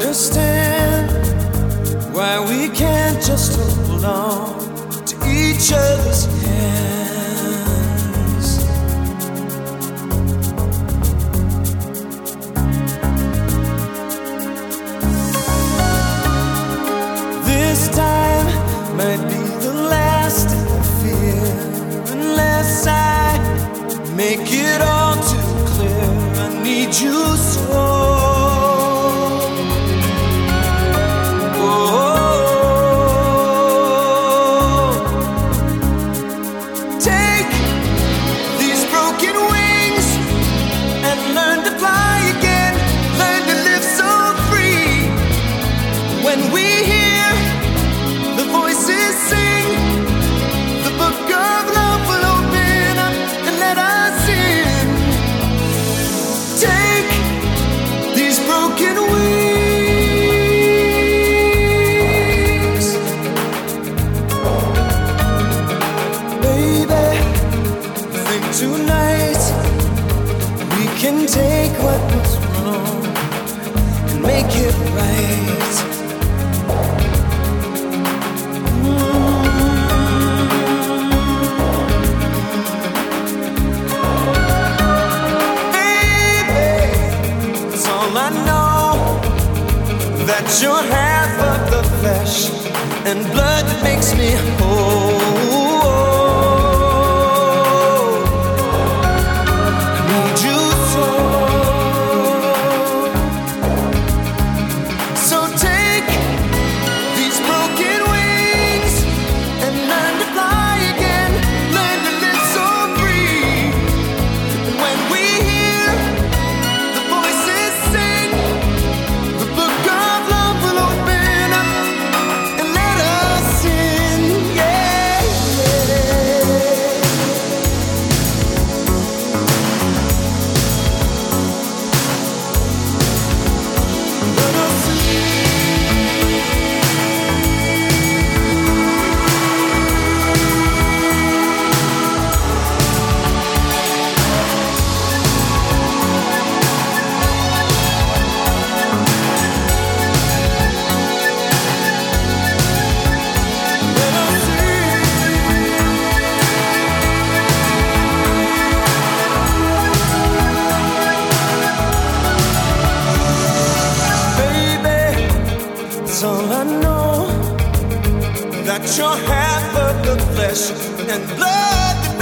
understand why we can't just hold on to each other's hands. This time might be the last I fear, unless I make it all too clear. I need you so. Tonight we can take what was wrong and make it right. Baby, it's all I know, that you're half of the flesh and blood that makes me whole. All I know, that you're half of the flesh and blood.